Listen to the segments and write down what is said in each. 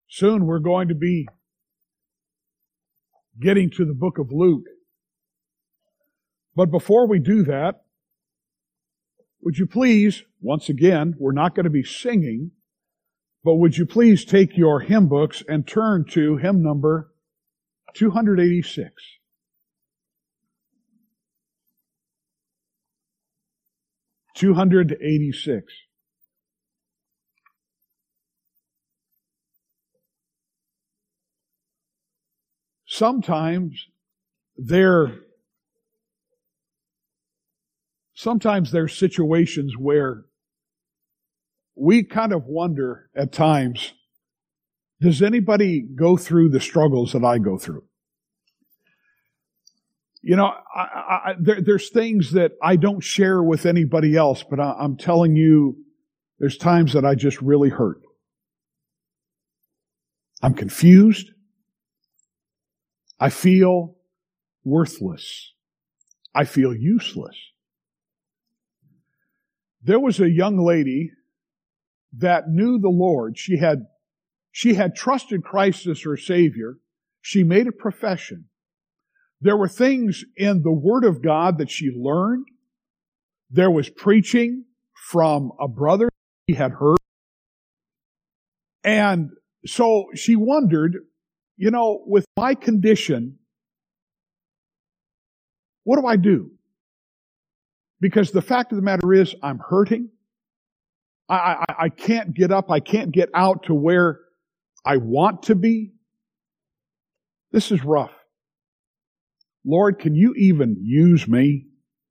Soon we're going to be getting to the book of Luke. But before we do that, would you please, once again, we're not going to be singing, but would you please take your hymn books and turn to hymn number 286. Sometimes there's situations where we kind of wonder at times, does anybody go through the struggles that I go through? You know, there's things that I don't share with anybody else, but I'm telling you, there's times that I just really hurt. I'm confused. I feel worthless. I feel useless. There was a young lady that knew the Lord. She had trusted Christ as her Savior. She made a profession. There were things in the Word of God that she learned. There was preaching from a brother she had heard. And so she wondered, you know, with my condition, what do I do? Because the fact of the matter is, I'm hurting. I can't get up. I can't get out to where I want to be. This is rough. Lord, can you even use me?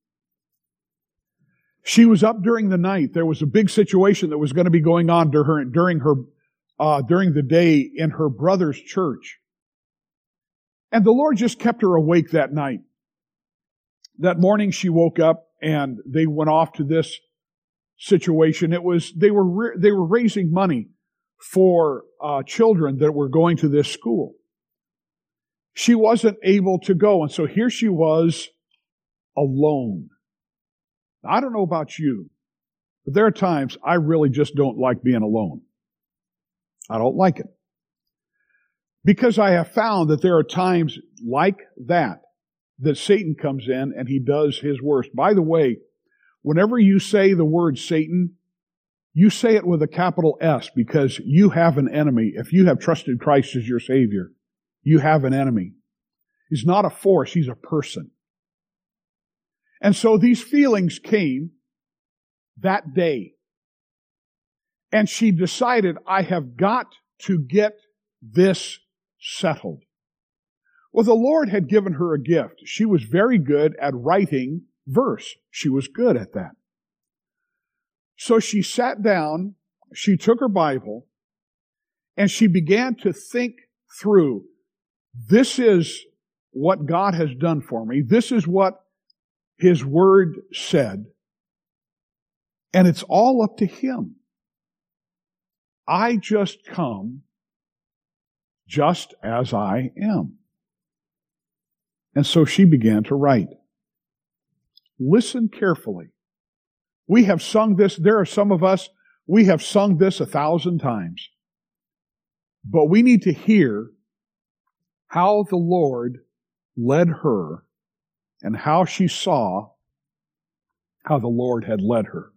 She was up during the night. There was a big situation that was going to be going on during the day in her brother's church. And the Lord just kept her awake that night. That morning she woke up and they went off to this situation. They were raising money for children that were going to this school. She wasn't able to go, and so here she was alone. I don't know about you, but there are times I really just don't like being alone. I don't like it. Because I have found that there are times like that Satan comes in and he does his worst. By the way, whenever you say the word Satan, you say it with a capital S because you have an enemy. If you have trusted Christ as your Savior, you have an enemy. He's not a force, he's a person. And so these feelings came that day. And she decided, I have got to get this settled. Well, the Lord had given her a gift. She was very good at writing verse. She was good at that. So she sat down, she took her Bible, and she began to think through, this is what God has done for me. This is what His Word said. And it's all up to Him. I just come just as I am. And so she began to write. Listen carefully. We have sung this, there are some of us, we have sung this 1,000 times. But we need to hear how the Lord led her and how she saw how the Lord had led her.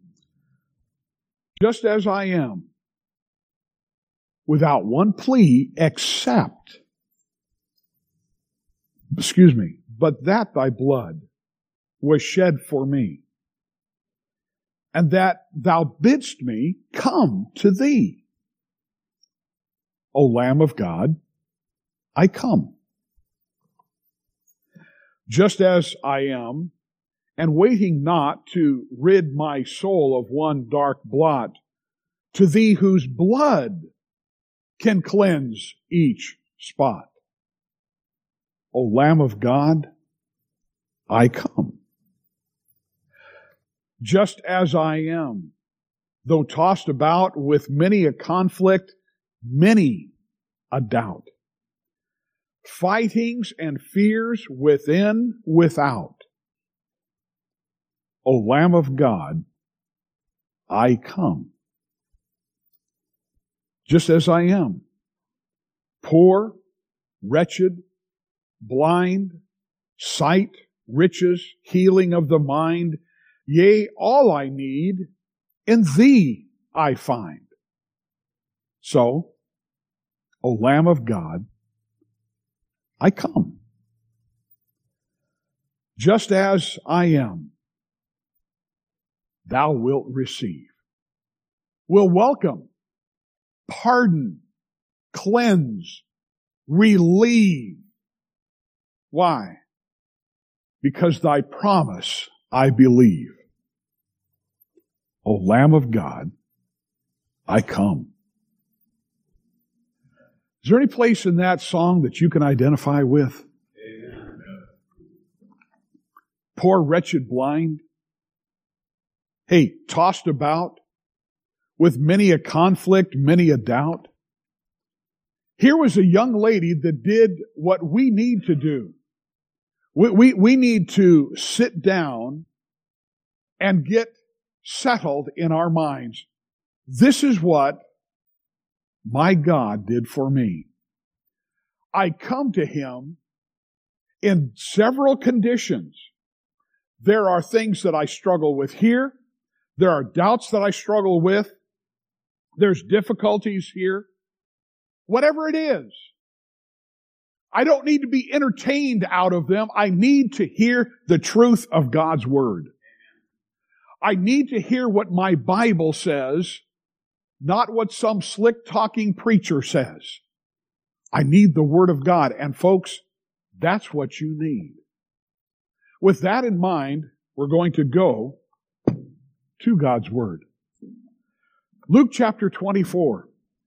Just as I am, without one plea except, but that thy blood was shed for me, and that thou bidst me come to thee. O Lamb of God, I come. Just as I am, and waiting not to rid my soul of one dark blot, to thee whose blood can cleanse each spot. O Lamb of God, I come. Just as I am, though tossed about with many a conflict, many a doubt, fightings and fears within, without. O Lamb of God, I come. Just as I am, poor, wretched, blind, sight, riches, healing of the mind, yea, all I need, in Thee I find. So, O Lamb of God, I come. Just as I am, Thou wilt receive. Will welcome, pardon, cleanse, relieve. Why? Because Thy promise I believe. O Lamb of God, I come. Is there any place in that song that you can identify with? Amen. Poor, wretched, blind. Hey, tossed about with many a conflict, many a doubt. Here was a young lady that did what we need to do. We need to sit down and get settled in our minds. This is what my God did for me. I come to Him in several conditions. There are things that I struggle with here. There are doubts that I struggle with. There's difficulties here. Whatever it is. I don't need to be entertained out of them. I need to hear the truth of God's Word. I need to hear what my Bible says, not what some slick-talking preacher says. I need the Word of God. And folks, that's what you need. With that in mind, we're going to go to God's Word. Luke chapter 24.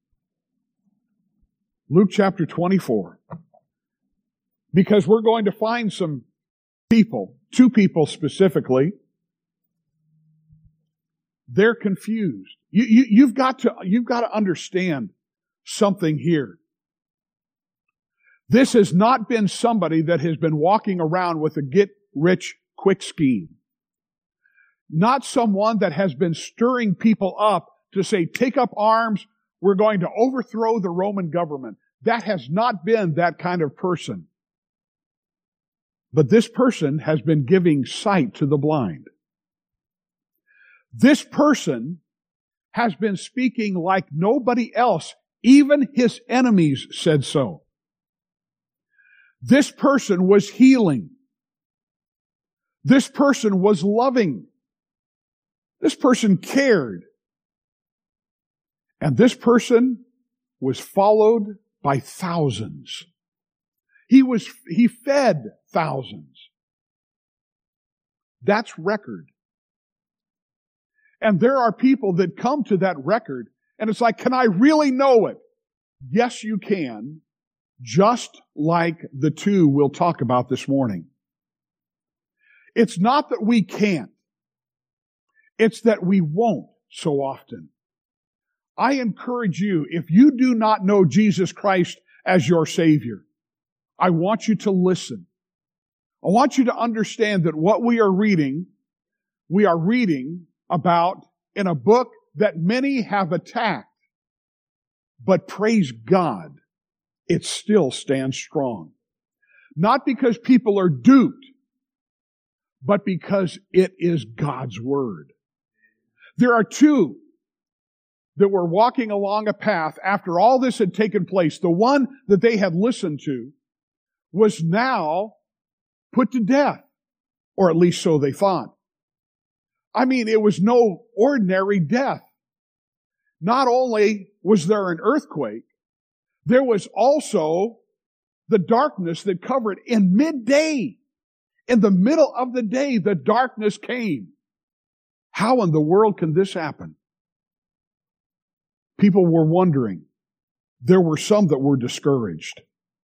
Luke chapter 24. Because we're going to find some people, two people specifically, they're confused. You've got to understand something here. This has not been somebody that has been walking around with a get-rich-quick scheme. Not someone that has been stirring people up to say, take up arms, we're going to overthrow the Roman government. That has not been that kind of person. But this person has been giving sight to the blind. This person has been speaking like nobody else. Even His enemies said so. This person was healing. This person was loving. This person cared. And this person was followed by thousands. He fed thousands. That's record. And there are people that come to that record, and it's like, can I really know it? Yes, you can, just like the two we'll talk about this morning. It's not that we can't. It's that we won't so often. I encourage you, if you do not know Jesus Christ as your Savior, I want you to listen. I want you to understand that what we are reading about in a book that many have attacked. But praise God, it still stands strong. Not because people are duped, but because it is God's Word. There are two that were walking along a path after all this had taken place. The one that they had listened to was now put to death, or at least so they thought. I mean, it was no ordinary death. Not only was there an earthquake, there was also the darkness that covered in midday. In the middle of the day, the darkness came. How in the world can this happen? People were wondering. There were some that were discouraged.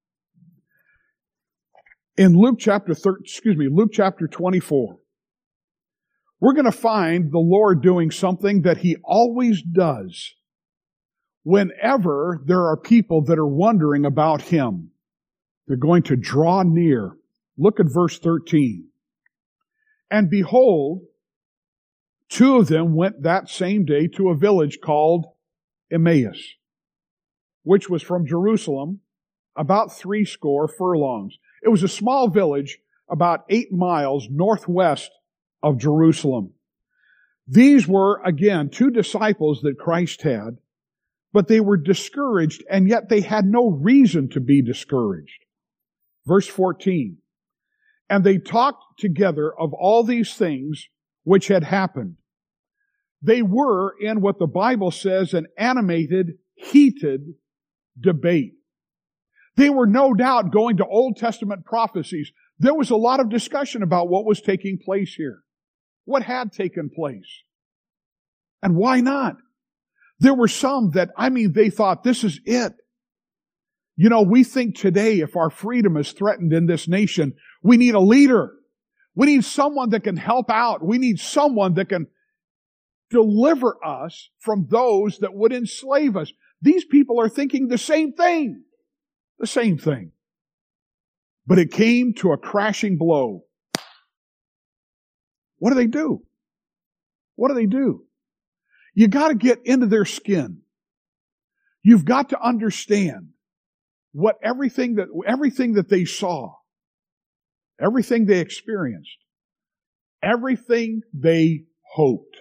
In Luke chapter 24, we're going to find the Lord doing something that He always does whenever there are people that are wondering about Him. They're going to draw near. Look at verse 13. And behold, two of them went that same day to a village called Emmaus, which was from Jerusalem about 60 furlongs. It was a small village about 8 miles northwest of Jerusalem. These were, again, 2 disciples that Christ had, but they were discouraged, and yet they had no reason to be discouraged. Verse 14, and they talked together of all these things which had happened. They were in what the Bible says an animated, heated debate. They were no doubt going to Old Testament prophecies. There was a lot of discussion about what was taking place here. What had taken place? And why not? There were some that, they thought this is it. You know, we think today if our freedom is threatened in this nation, we need a leader. We need someone that can help out. We need someone that can deliver us from those that would enslave us. These people are thinking the same thing. The same thing. But it came to a crashing blow. What do they do? What do they do? You got to get into their skin. You've got to understand what everything that they saw, everything they experienced, everything they hoped.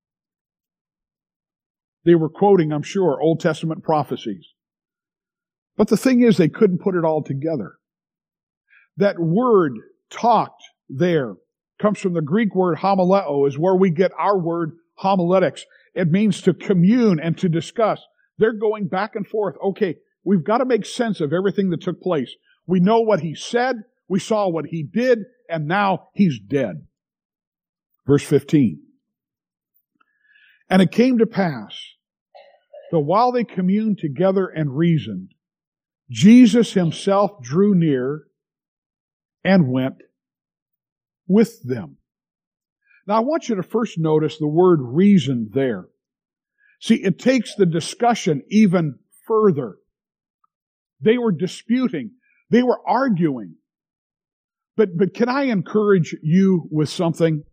They were quoting, I'm sure, Old Testament prophecies. But the thing is, they couldn't put it all together. That word talked there comes from the Greek word homileo, is where we get our word homiletics. It means to commune and to discuss. They're going back and forth. Okay, we've got to make sense of everything that took place. We know what he said, we saw what he did, and now he's dead. Verse 15. And it came to pass that while they communed together and reasoned, Jesus himself drew near and went with them. Now I want you to first notice the word reason there. See, it takes the discussion even further. They were disputing. They were arguing. But can I encourage you with something?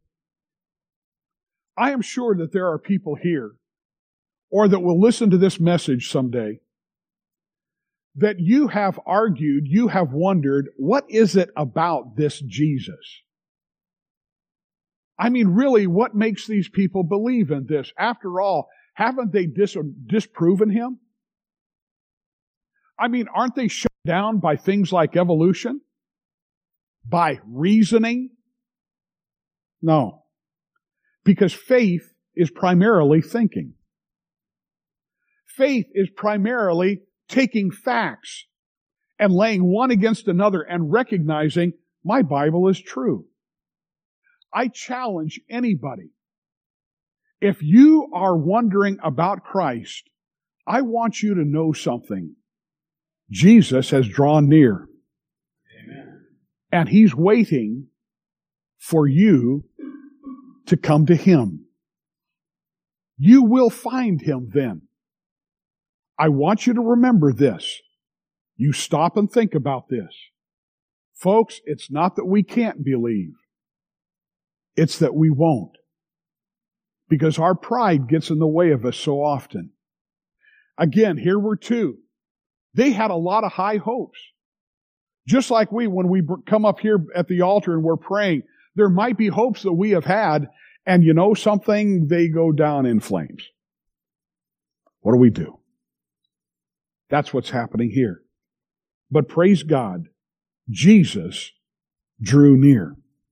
I am sure that there are people here, or that will listen to this message someday, that you have argued, you have wondered, what is it about this Jesus? Really, what makes these people believe in this? After all, haven't they disproven him? Aren't they shut down by things like evolution? By reasoning? No. Because faith is primarily thinking. Faith is primarily taking facts and laying one against another and recognizing my Bible is true. I challenge anybody. If you are wondering about Christ, I want you to know something. Jesus has drawn near. Amen. And he's waiting for you to come to him. You will find him then. I want you to remember this. You stop and think about this. Folks, it's not that we can't believe. It's that we won't. Because our pride gets in the way of us so often. Again, here were 2. They had a lot of high hopes. Just like when we come up here at the altar and we're praying, there might be hopes that we have had, and you know something? They go down in flames. What do we do? That's what's happening here. But praise God, Jesus drew near.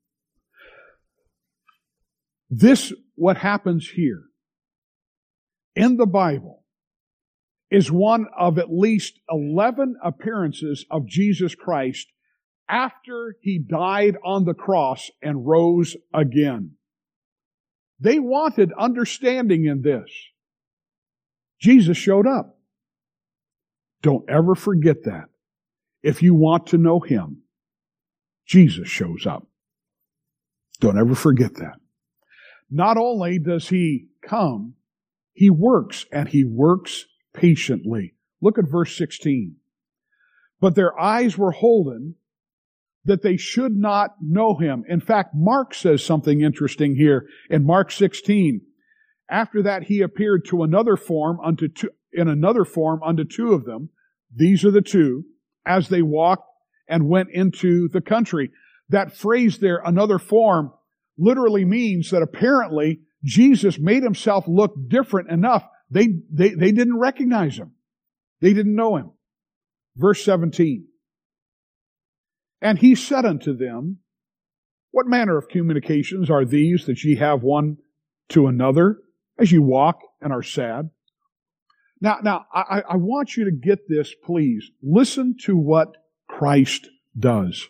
This, what happens here in the Bible, is one of at least 11 appearances of Jesus Christ after he died on the cross and rose again. They wanted understanding in this. Jesus showed up. Don't ever forget that. If you want to know him, Jesus shows up. Don't ever forget that. Not only does he come, he works, and he works patiently. Look at verse 16. But their eyes were holden that they should not know him. In fact, Mark says something interesting here in Mark 16. After that, he appeared to another form unto 2 of them. These are the 2. as they walked and went into the country. That phrase there, another form, literally means that apparently Jesus made himself look different enough. They didn't recognize him. They didn't know him. Verse 17. And he said unto them, what manner of communications are these that ye have one to another as you walk and are sad? Now, I want you to get this, please. Listen to what Christ does.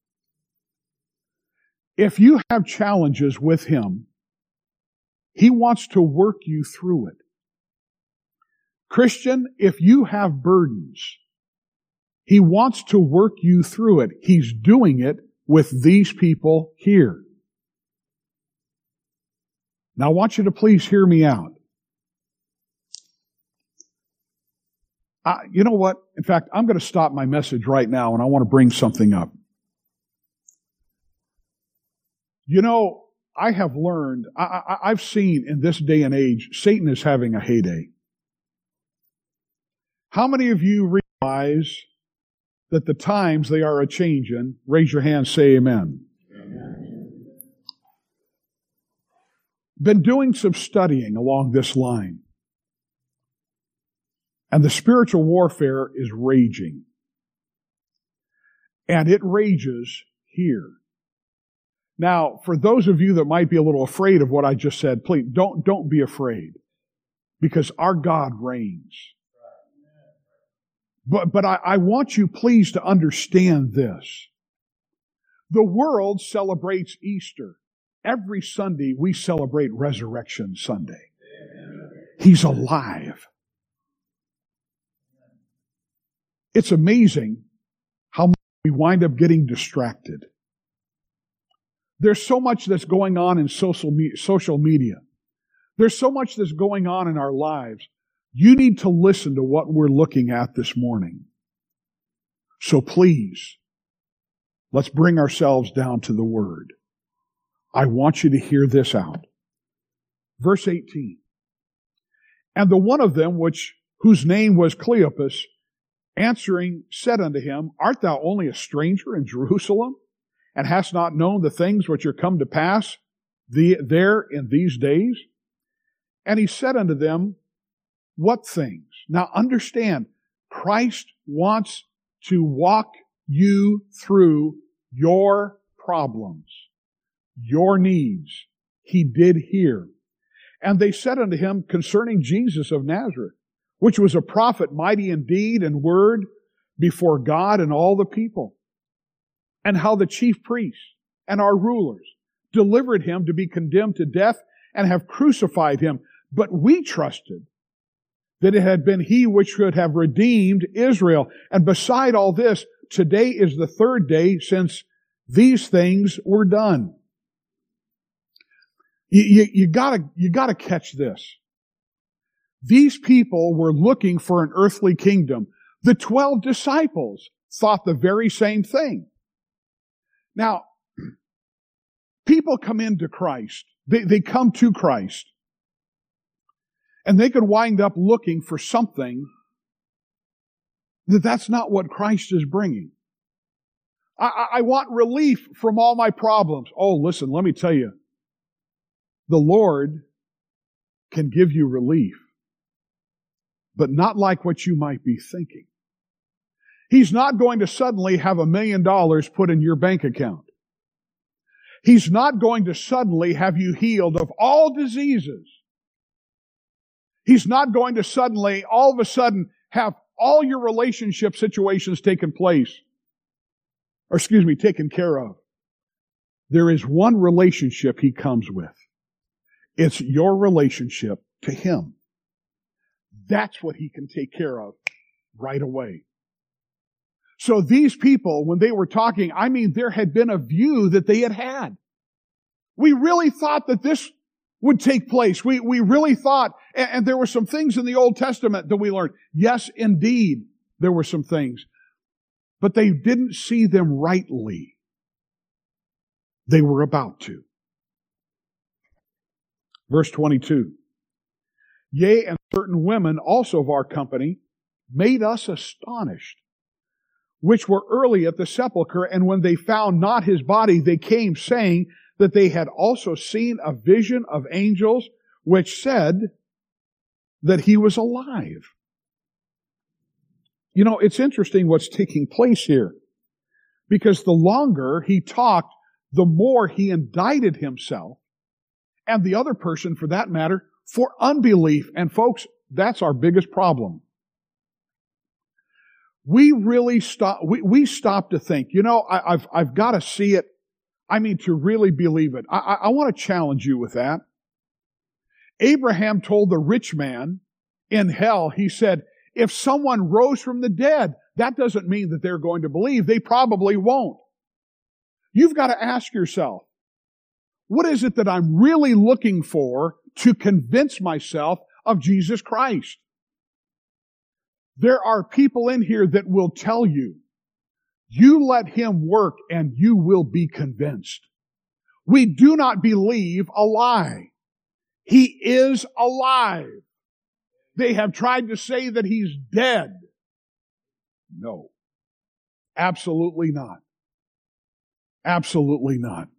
If you have challenges with Him, He wants to work you through it. Christian, if you have burdens, He wants to work you through it. He's doing it with these people here. Now, I want you to please hear me out. You know what? In fact, I'm going to stop my message right now and I want to bring something up. You know, I have learned, I've seen in this day and age, Satan is having a heyday. How many of you realize that the times they are a-changin'? Raise your hand, say amen. Amen. Been doing some studying along this line. And the spiritual warfare is raging. And it rages here. Now, for those of you that might be a little afraid of what I just said, please don't be afraid. Because our God reigns. But I want you please to understand this. The world celebrates Easter. Every Sunday we celebrate Resurrection Sunday. He's alive. It's amazing how much we wind up getting distracted. There's so much that's going on in social media. There's so much that's going on in our lives. You need to listen to what we're looking at this morning. So please, let's bring ourselves down to the Word. I want you to hear this out. Verse 18. And the one of them, whose name was Cleopas, answering said unto him, Art thou only a stranger in Jerusalem, and hast not known the things which are come to pass there in these days? And he said unto them, What things? Now understand, Christ wants to walk you through your problems, your needs. He did here. And they said unto him concerning Jesus of Nazareth, which was a prophet mighty in deed and word before God and all the people, and how the chief priests and our rulers delivered him to be condemned to death and have crucified him. But we trusted that it had been he which should have redeemed Israel. And beside all this, today is the third day since these things were done. You gotta catch this. These people were looking for an earthly kingdom. The 12 disciples thought the very same thing. Now, people come into Christ. They come to Christ. And they could wind up looking for something that's not what Christ is bringing. I want relief from all my problems. Oh, listen, let me tell you. The Lord can give you relief, but not like what you might be thinking. He's not going to suddenly have $1 million put in your bank account. He's not going to suddenly have you healed of all diseases. He's not going to suddenly, all of a sudden, have all your relationship situations taken care of. There is one relationship He comes with. It's your relationship to Him. That's what He can take care of right away. So these people, when they were talking, there had been a view that they had had. We really thought that this would take place. We really thought, and there were some things in the Old Testament that we learned. Yes, indeed, there were some things. But they didn't see them rightly. They were about to. Verse 22. Yea, and certain women also of our company made us astonished, which were early at the sepulchre, and when they found not his body, they came, saying that they had also seen a vision of angels, which said that he was alive. You know, it's interesting what's taking place here, because the longer he talked, the more he indicted himself, and the other person, for that matter, for unbelief. And folks, that's our biggest problem. We really stop. We stop to think. You know, I've got to see it. I mean, to really believe it. I want to challenge you with that. Abraham told the rich man in hell, he said, if someone rose from the dead, that doesn't mean that they're going to believe. They probably won't. You've got to ask yourself, what is it that I'm really looking for to convince myself of Jesus Christ? There are people in here that will tell you, you let him work and you will be convinced. We do not believe a lie. He is alive. They have tried to say that he's dead. No. Absolutely not. Absolutely not.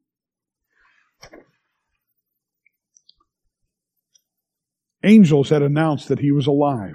Angels had announced that he was alive.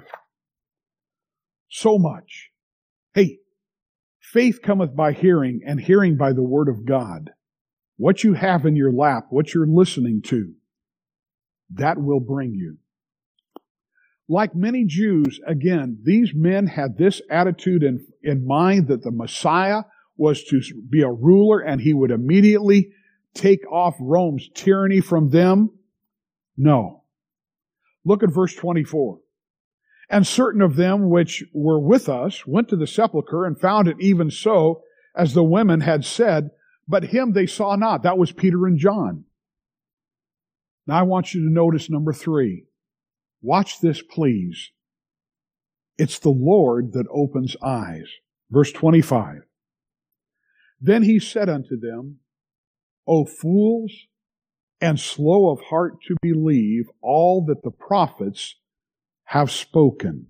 So much. Hey, faith cometh by hearing, and hearing by the word of God. What you have in your lap, what you're listening to, that will bring you. Like many Jews, again, these men had this attitude in mind that the Messiah was to be a ruler and he would immediately take off Rome's tyranny from them. No. Look at verse 24. And certain of them which were with us went to the sepulchre and found it even so as the women had said, but him they saw not. That was Peter and John. Now I want you to notice number 3. Watch this, please. It's the Lord that opens eyes. Verse 25. Then he said unto them, O fools, and slow of heart to believe all that the prophets have spoken.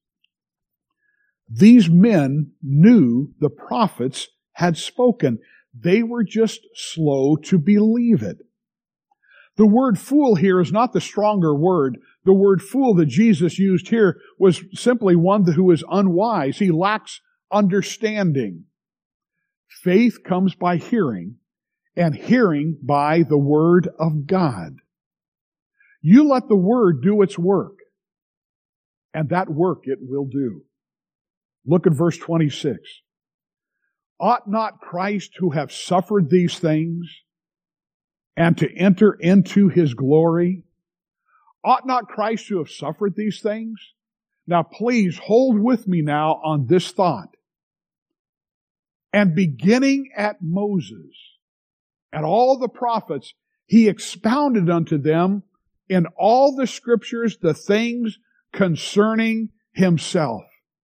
These men knew the prophets had spoken. They were just slow to believe it. The word fool here is not the stronger word. The word fool that Jesus used here was simply one who is unwise. He lacks understanding. Faith comes by hearing, and hearing by the word of God. You let the word do its work, and that work it will do. Look at verse 26. Ought not Christ to have suffered these things and to enter into his glory? Ought not Christ to have suffered these things? Now please hold with me now on this thought. And beginning at Moses and all the prophets, he expounded unto them in all the scriptures the things concerning himself.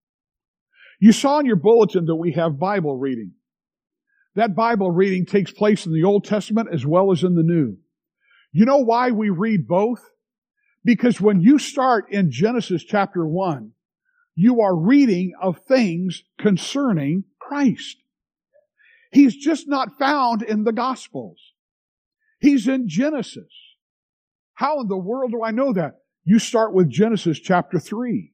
You saw in your bulletin that we have Bible reading. That Bible reading takes place in the Old Testament as well as in the New. You know why we read both? Because when you start in Genesis chapter 1, you are reading of things concerning Christ. He's just not found in the Gospels. He's in Genesis. How in the world do I know that? You start with Genesis chapter 3.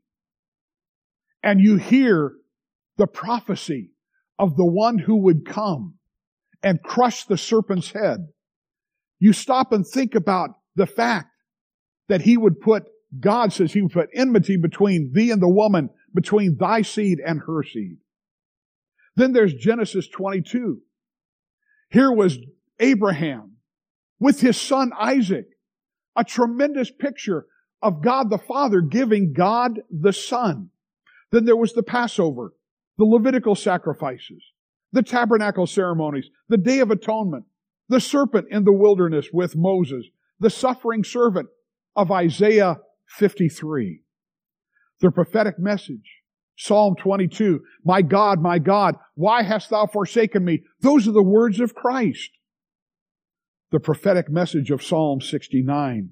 And you hear the prophecy of the one who would come and crush the serpent's head. You stop and think about the fact that God says he would put enmity between thee and the woman, between thy seed and her seed. Then there's Genesis 22. Here was Abraham with his son Isaac, a tremendous picture of God the Father giving God the Son. Then there was the Passover, the Levitical sacrifices, the tabernacle ceremonies, the Day of Atonement, the serpent in the wilderness with Moses, the suffering servant of Isaiah 53, the prophetic message, Psalm 22, my God, why hast thou forsaken me? Those are the words of Christ. The prophetic message of Psalm 69.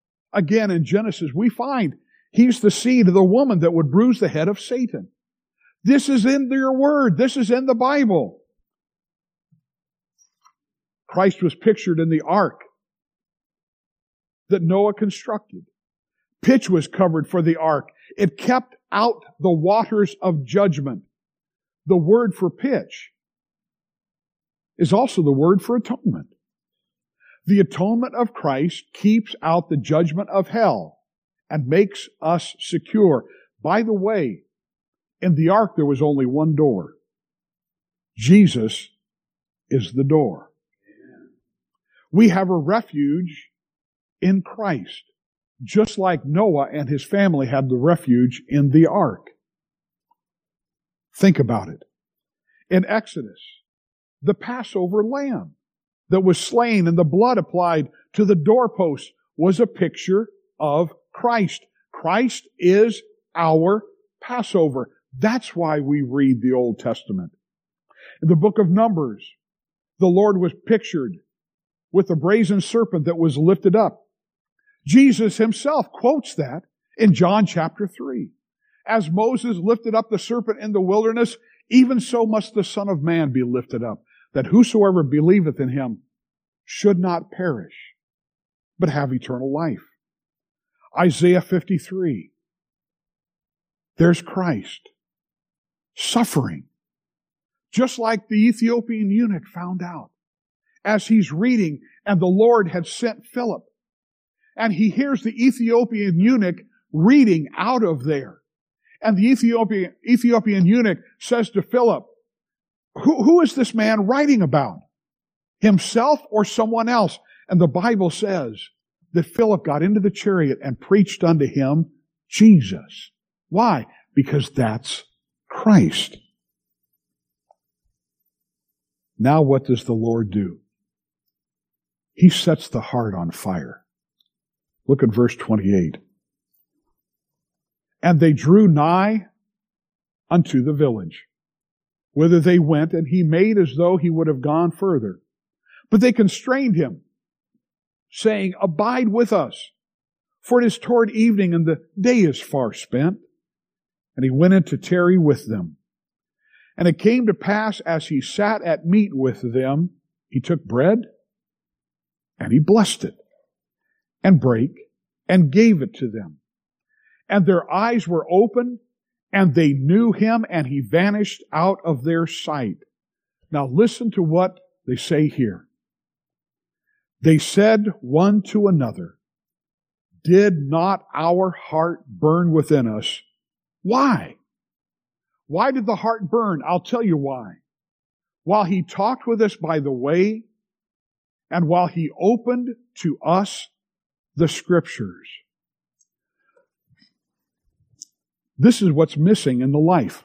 Again, in Genesis, we find he's the seed of the woman that would bruise the head of Satan. This is in your word. This is in the Bible. Christ was pictured in the ark that Noah constructed. Pitch was covered for the ark. It kept out the waters of judgment. The word for pitch is also the word for atonement. The atonement of Christ keeps out the judgment of hell and makes us secure. By the way, in the ark there was only one door. Jesus is the door. We have a refuge in Christ, just like Noah and his family had the refuge in the ark. Think about it. In Exodus, the Passover lamb that was slain and the blood applied to the doorpost was a picture of Christ. Christ is our Passover. That's why we read the Old Testament. In the book of Numbers, the Lord was pictured with a brazen serpent that was lifted up. Jesus himself quotes that in John chapter 3. As Moses lifted up the serpent in the wilderness, even so must the Son of Man be lifted up, that whosoever believeth in him should not perish, but have eternal life. Isaiah 53. There's Christ suffering, just like the Ethiopian eunuch found out as he's reading, and the Lord had sent Philip. And he hears the Ethiopian eunuch reading out of there. And the Ethiopian eunuch says to Philip, who is this man writing about? Himself or someone else? And the Bible says that Philip got into the chariot and preached unto him Jesus. Why? Because that's Christ. Now what does the Lord do? He sets the heart on fire. Look at verse 28. And they drew nigh unto the village, whither they went, and he made as though he would have gone further. But they constrained him, saying, Abide with us, for it is toward evening, and the day is far spent. And he went in to tarry with them. And it came to pass, as he sat at meat with them, he took bread, and he blessed it, and brake, and gave it to them. And their eyes were opened, and they knew him, and he vanished out of their sight. Now listen to what they say here. They said one to another, Did not our heart burn within us? Why? Why did the heart burn? I'll tell you why. While he talked with us by the way, and while he opened to us the Scriptures. This is what's missing in the life.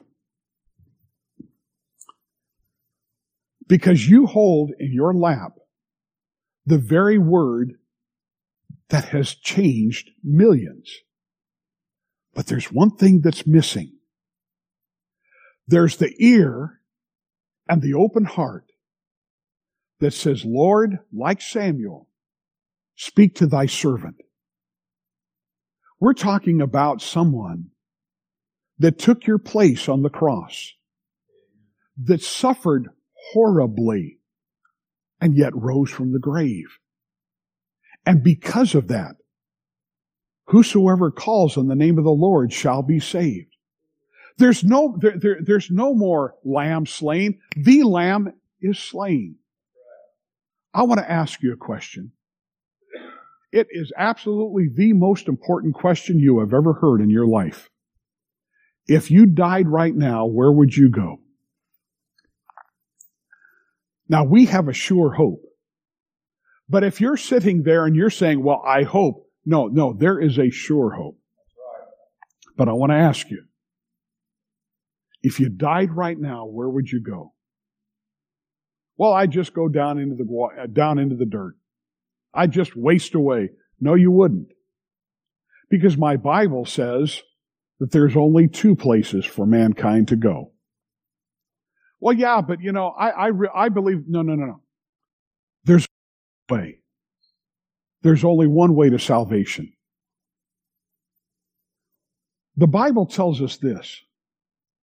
Because you hold in your lap the very word that has changed millions. But there's one thing that's missing. There's the ear and the open heart that says, Lord, like Samuel, speak to thy servant. We're talking about someone that took your place on the cross, that suffered horribly, and yet rose from the grave. And because of that, whosoever calls on the name of the Lord shall be saved. There's no more lamb slain. The lamb is slain. I want to ask you a question. It is absolutely the most important question you have ever heard in your life. If you died right now, where would you go? Now, we have a sure hope. But if you're sitting there and you're saying, well, I hope. No, there is a sure hope. But I want to ask you, if you died right now, where would you go? Well, I'd just go down into the dirt. I'd just waste away. No, you wouldn't. Because my Bible says that there's only two places for mankind to go. Well, yeah, but I believe, no. There's one way. There's only one way to salvation. The Bible tells us this,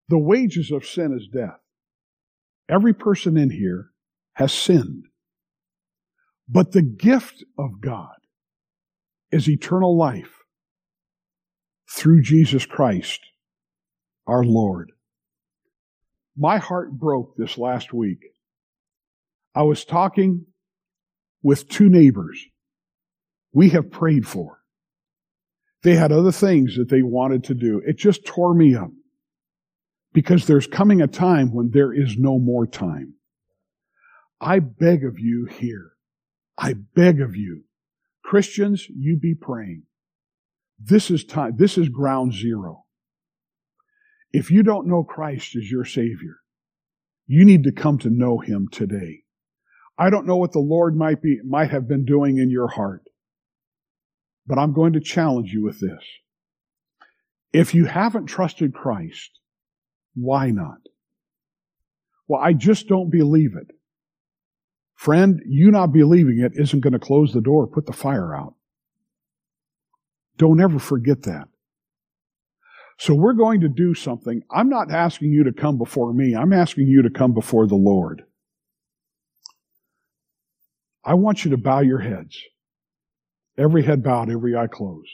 The wages of sin is death. Every person in here has sinned. But the gift of God is eternal life through Jesus Christ, our Lord. My heart broke this last week. I was talking with two neighbors we have prayed for. They had other things that they wanted to do. It just tore me up. Because there's coming a time when there is no more time. I beg of you here. I beg of you. Christians, you be praying. This is time. This is ground zero. If you don't know Christ as your Savior, you need to come to know Him today. I don't know what the Lord might have been doing in your heart, but I'm going to challenge you with this. If you haven't trusted Christ, why not? Well, I just don't believe it. Friend, you not believing it isn't going to close the door, put the fire out. Don't ever forget that. So we're going to do something. I'm not asking you to come before me. I'm asking you to come before the Lord. I want you to bow your heads. Every head bowed, every eye closed.